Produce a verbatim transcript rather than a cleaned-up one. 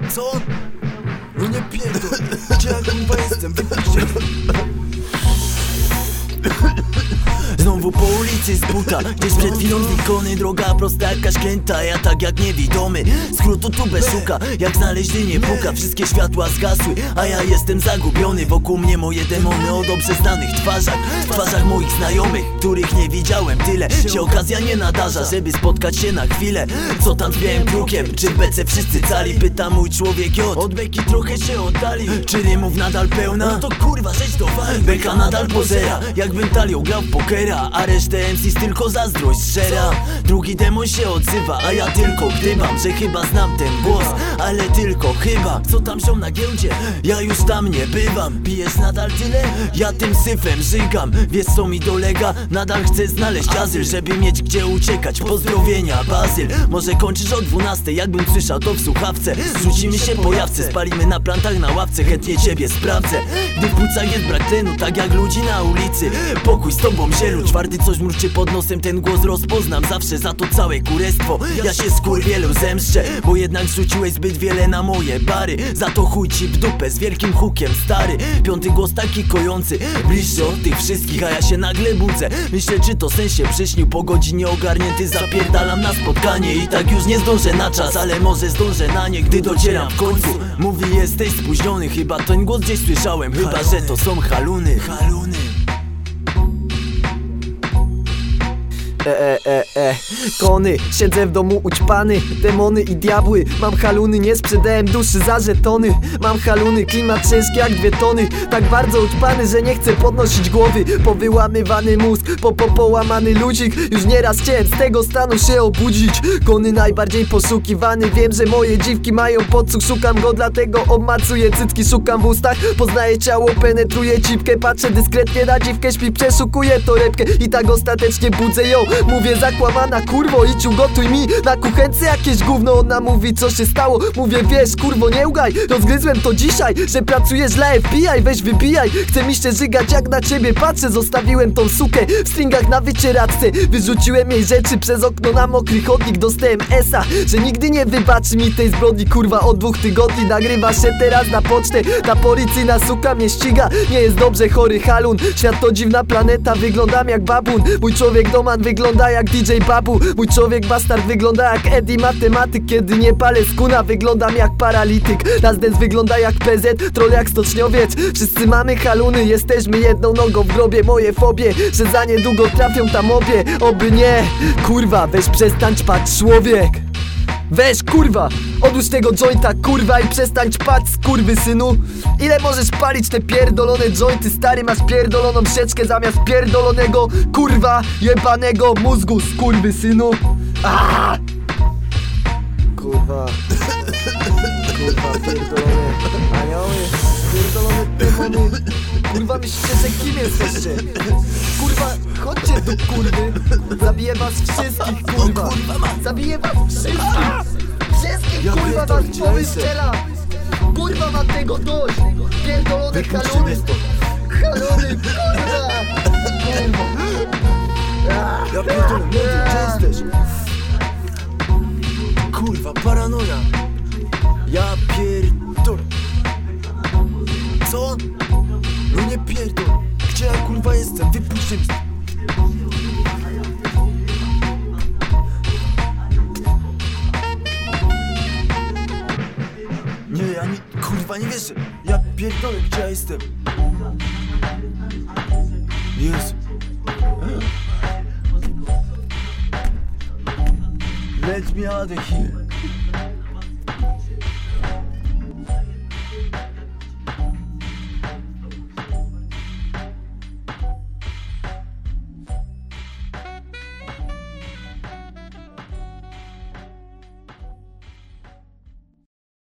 Co? No nie pierdol. Gdzie ja kurwa jestem? Wypuśćcie. Znowu po ulicy z buta, gdzieś przed chwilą znikony. Droga prosta jakaś klęta, ja tak jak niewidomy. Skrótu tubę szuka, jak znaleźli nie puka. Wszystkie światła zgasły, a ja jestem zagubiony. Wokół mnie moje demony o dobrze znanych twarzach, w twarzach moich znajomych, których nie widziałem tyle. Się okazja nie nadarza, żeby spotkać się na chwilę. Co tam z białym krukiem? Czy w bece wszyscy cali? Pyta mój człowiek J. Od beki trochę się oddali. Czy rymów nadal pełna? No to kurwa zejdź do walki. Beka nadal pozera, jakbym talią grał w pokera. A resztę M Cs tylko zazdrość szczera. Drugi demon się odzywa, a ja tylko gdybam, że chyba znam ten głos, ale tylko chyba. Co tam się na giełdzie? Ja już tam nie bywam. Pijesz nadal tyle? Ja tym syfem żygam. Wiesz co mi dolega? Nadal chcę znaleźć azyl, żeby mieć gdzie uciekać. Pozdrowienia, Bazyl. Może kończysz o dwunastej, jakbym słyszał to w słuchawce. Zrzucimy się po jawce, spalimy na plantach na ławce. Chętnie ciebie sprawdzę, gdy w płucach jest brak tlenu, tak jak ludzi na ulicy. Pokój z tobą zielu, czwarty coś mruczy pod nosem, ten głos rozpoznam zawsze. Za to całe kurestwo ja się skurwielu zemszczę, bo jednak rzuciłeś zbyt wiele na moje bary. Za to chuj ci w dupę z wielkim hukiem, stary. Piąty głos taki kojący, bliższy od tych wszystkich, a ja się nagle budzę. Myślę, czy to sen się przyśnił, po godzinie ogarnięty zapierdalam na spotkanie. I tak już nie zdążę na czas, ale może zdążę na nie, gdy docieram w końcu. Mówi, jesteś spóźniony, chyba ten głos gdzieś słyszałem. Chyba, że to są haluny. Haluny. E, e, e, e, kony, siedzę w domu ućpany. Demony i diabły, mam haluny. Nie sprzedałem duszy za żetony. Mam haluny, klimat ciężki jak dwie tony. Tak bardzo ućpany, że nie chcę podnosić głowy. Powyłamywany mózg, po, po połamany ludzik. Już nieraz chciałem z tego stanu się obudzić. Kony najbardziej poszukiwany. Wiem, że moje dziwki mają podsłuch. Szukam go, dlatego obmacuję cycki. Szukam w ustach, poznaję ciało, penetruję cipkę. Patrzę dyskretnie na dziwkę, śpi, przeszukuję torebkę. I tak ostatecznie budzę ją. Mówię, zakłamana kurwo, idź ugotuj mi na kuchence jakieś gówno. Ona mówi, co się stało? Mówię, wiesz kurwo, nie ugaj. Rozgryzłem to dzisiaj, że pracujesz dla F B I. Weź wybijaj, chce mi się żygać jak na ciebie patrzę. Zostawiłem tą sukę w stringach na wycieraczce. Wyrzuciłem jej rzeczy przez okno na mokry chodnik. Dostałem esa, że nigdy nie wybaczy mi tej zbrodni. Kurwa, od dwóch tygodni nagrywa się teraz na pocztę. Ta policyjna suka mnie ściga. Nie jest dobrze, chory halun. Świat to dziwna planeta, wyglądam jak babun. Mój człowiek doman wygląda jak D J Babu. Mój człowiek bastard wygląda jak Eddie matematyk. Kiedy nie palę skuna, wyglądam jak paralityk. Nazdens wygląda jak P Z, troll jak stoczniowiec. Wszyscy mamy haluny, jesteśmy jedną nogą w grobie. Moje fobie, że za niedługo trafią tam obie. Oby nie, kurwa, weź przestań ćpać, człowiek. Weź kurwa, odłóż tego jointa kurwa i przestań ćpać, skurwysynu. Ile możesz palić te pierdolone jointy, stary? Masz pierdoloną sieczkę zamiast pierdolonego kurwa jebanego mózgu, skurwysynu. Aaaa! Kurwa. Kurwa, pierdolone anioły, pierdolone demony. Kurwa, myślicie, że kim jesteście? Kurwa, chodźcie tu kurwy. Zabiję was wszystkich, kurwa. Zabiję was wszystkich. Wszystkich, kurwa, was powystrzela. Kurwa, mam tego dość. Pierdolone haluny. Haluny, kurwa. Ja pierdolę, gdzie jesteś? Kurwa, paranoja. Ja pierdolę. Co? No nie pierdol. Gdzie ja kurwa jestem? Wypuśćcie mnie. Nie, ja nie, kurwa nie wierzę. Ja pierdolę, gdzie ja jestem? Jezu. Let me out of here.